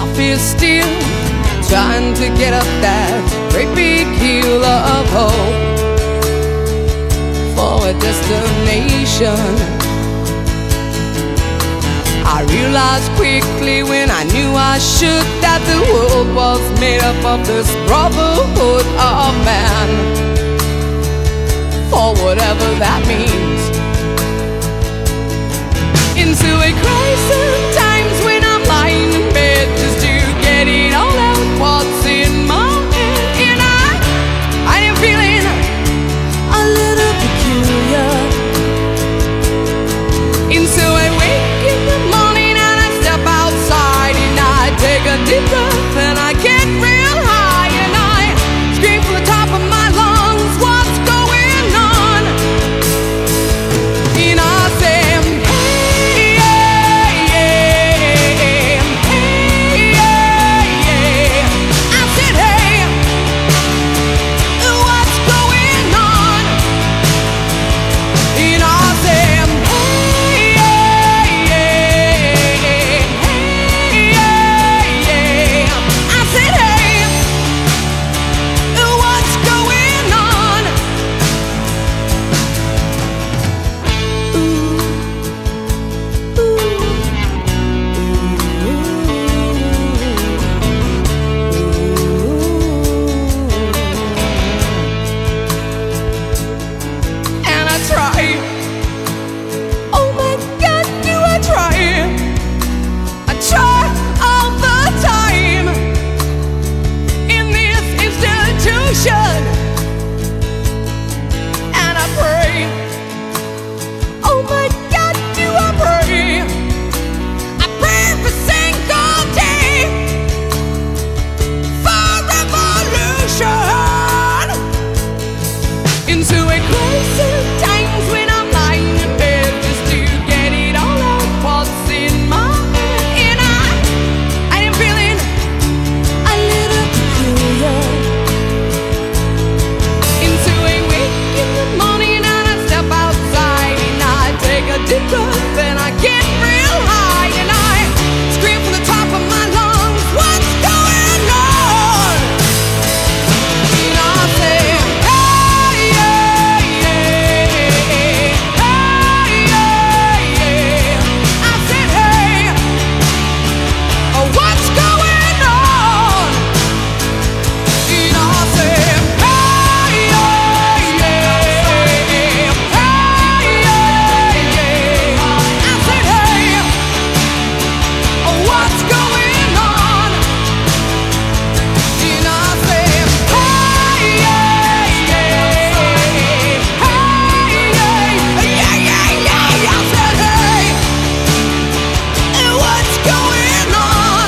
life is still trying to get up that great big hill of hope for a destination. I realized quickly when I knew I should that the world was made up of this brotherhood of man, for whatever that means. Into a crisis, times when I'm lying in bed just to get it all out what's in my head. And I am feeling a little peculiar. And so I wake in the morning and I step outside and I take a deep breath and I get real high and I scream from the top of my lungs, what's going on? And I say, hey, yeah, yeah, hey, yeah, yeah. I said, hey, what's going on? And I said, hey, yeah, yeah, hey, yeah, yeah. I said, hey, what's going on? And I try. Oh my God, do I try? I try all the time in this institution, and I pray. Oh my God, do I pray? I pray every single day for revolution. Into a crisis, times when I'm lying in bed just to get it all out what's in my head. And I am feeling a little peculiar. Into a wake in the morning and I step outside and I take a deep breath and I get real high and I scream from the top of my lungs, what's going on? And I say, hey, yeah, yeah, hey, yeah, yeah. I said, hey, what's going on? And I said, hey, yeah, yeah, hey, yeah, yeah. I said, hey, what's going on? And I said, hey, yeah, yeah, hey, yeah, yeah, yeah. I said, hey, what's going on?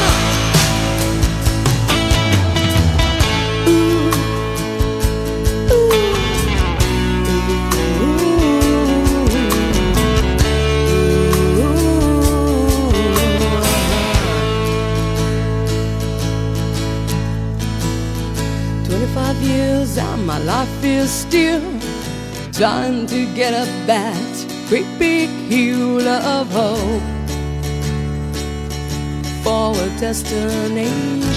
Ooh. 25 years and my life is still trying to get up that great big hill of hope for a destination.